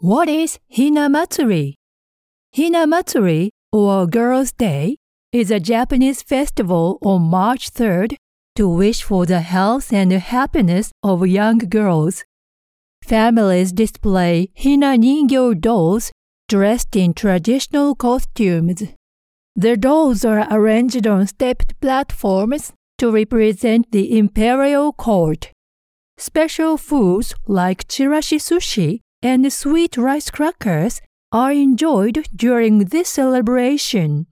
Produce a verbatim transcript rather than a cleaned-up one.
What is Hinamatsuri? Hinamatsuri, or Girls' Day, is a Japanese festival on March third to wish for the health and happiness of young girls. Families display Hina Ningyo dolls dressed in traditional costumes. The dolls are arranged on stepped platforms to represent the imperial court. Special foods like chirashi sushi and sweet rice crackers are enjoyed during this celebration.